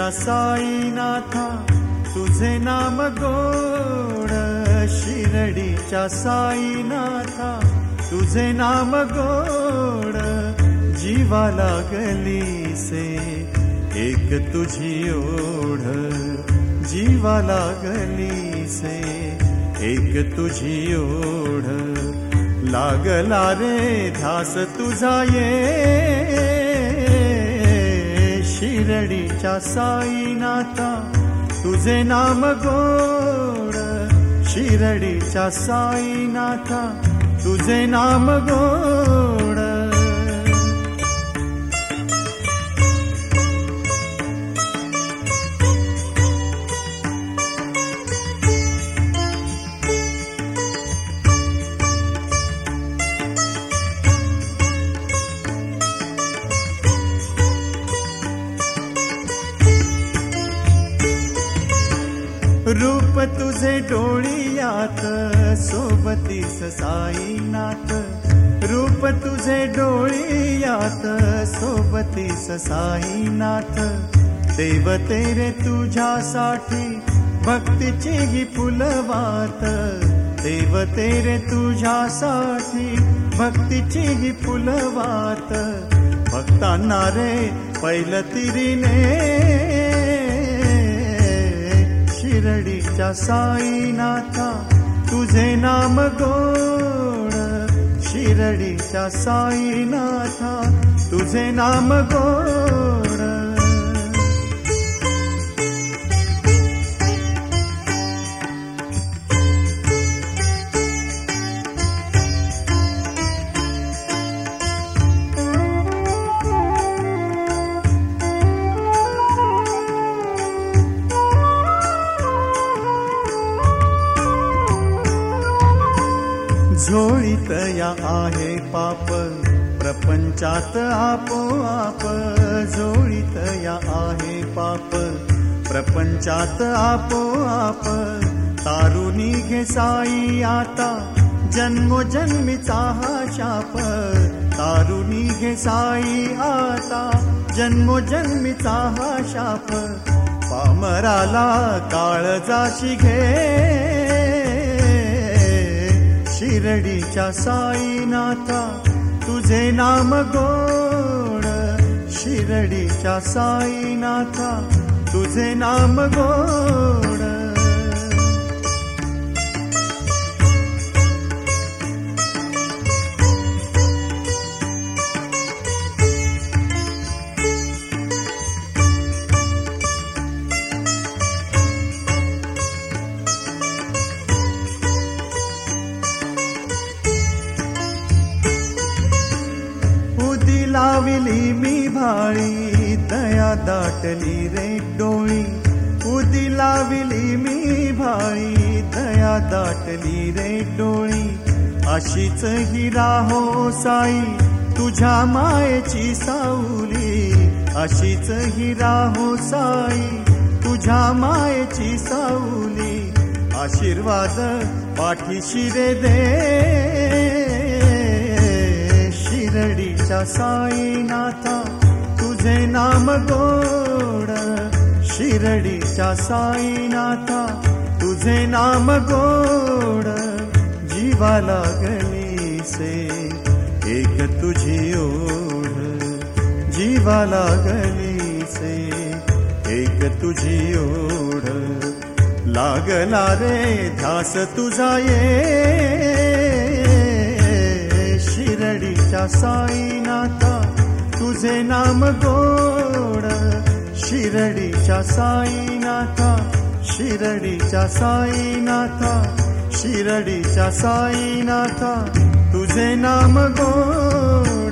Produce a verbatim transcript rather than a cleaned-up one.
शिरडीच्या साईनाथा तुझे नाम गोड, शिरडीच्या साईनाथा तुझे नाम गोड, जीवा लागली से एक तुझी ओढ, जीवा लागली से एक तुझी ओढ, लागला रे ध्यास तुझा ये शिरडीच्या साईनाथा तुझे नाम गोड, शिरडीच्या साईनाथा तुझे नाम गोड. रूप तुझे डोळियात सोबतीस साईनाथ, रूप तुझे डोळियात सोबतीस साईनाथ, देव तेरे तुझ्यासाठी भक्तीची ही फुलवात, देव तेरे तुझ्यासाठी भक्तीची ही फुलवात, भक्तांना रे पैलतीरीने शिरडीच्या साईनाथा तुझे नाम गोड, शिरडीच्या साईनाथा तुझे नाम गोड. झोळीत या आहे पाप प्रपंचात आपोआप, झोळीत या आहे पाप प्रपंचात आपोआप, तारुणी घे साई आता जन्मोजन्मीचा हा शाप, तारुणी घे साई आता जन्मोजन्मीचा हा शाप, पामराला काळजाशी घे शिरडीच्या साईनाथा तुझे नाम गोड, शिरडीच्या साईनाथा तुझे नाम गोड. लाविली मी भाळी दया दाटली रे डोळी, उदी लाविली मी भाळी दया दाटली रे डोळी, अशीच ही राहो साई तुझ्या मायेची सावली, अशीच ही राहो साई तुझ्या मायेची सावली, आशीर्वाद पाठीशी रे दे शिरडीच्या साईनाथा तुझे नाम गोड, शिरडीच्या साईनाथा तुझे नाम गोड, जीवा लागली से एक तुझी ओढ, जीवा लागली से एक तुझी ओढ, लागला रे ध्यास तुझा ये शिरडीच्या साईनाथा तुझे नाम गोड, शिरडीच्या साईनाथा, शिरडीच्या साईनाथा, शिरडीच्या साईनाथा तुझे नाम गोड.